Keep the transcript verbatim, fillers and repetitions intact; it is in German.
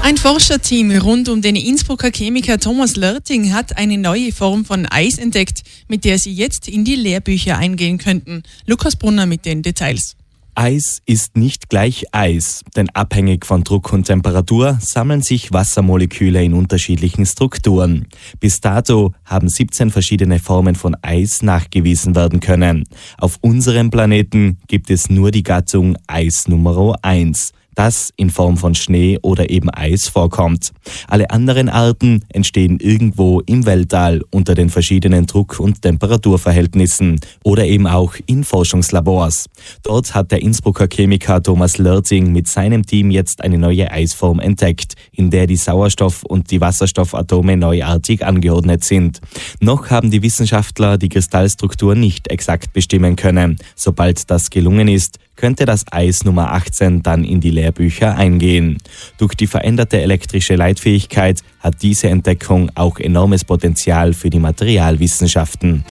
Ein Forscherteam rund um den Innsbrucker Chemiker Thomas Lörting hat eine neue Form von Eis entdeckt, mit der sie jetzt in die Lehrbücher eingehen könnten. Lukas Brunner mit den Details. Eis ist nicht gleich Eis, denn abhängig von Druck und Temperatur sammeln sich Wassermoleküle in unterschiedlichen Strukturen. Bis dato haben siebzehn verschiedene Formen von Eis nachgewiesen werden können. Auf unserem Planeten gibt es nur die Gattung Eis Nummer eins. Das in Form von Schnee oder eben Eis vorkommt. Alle anderen Arten entstehen irgendwo im Weltall unter den verschiedenen Druck- und Temperaturverhältnissen oder eben auch in Forschungslabors. Dort hat der Innsbrucker Chemiker Thomas Lörting mit seinem Team jetzt eine neue Eisform entdeckt, in der die Sauerstoff- und die Wasserstoffatome neuartig angeordnet sind. Noch haben die Wissenschaftler die Kristallstruktur nicht exakt bestimmen können. Sobald das gelungen ist, könnte das Eis Nummer achtzehn dann in die Lehrbücher eingehen. Durch die veränderte elektrische Leitfähigkeit hat diese Entdeckung auch enormes Potenzial für die Materialwissenschaften.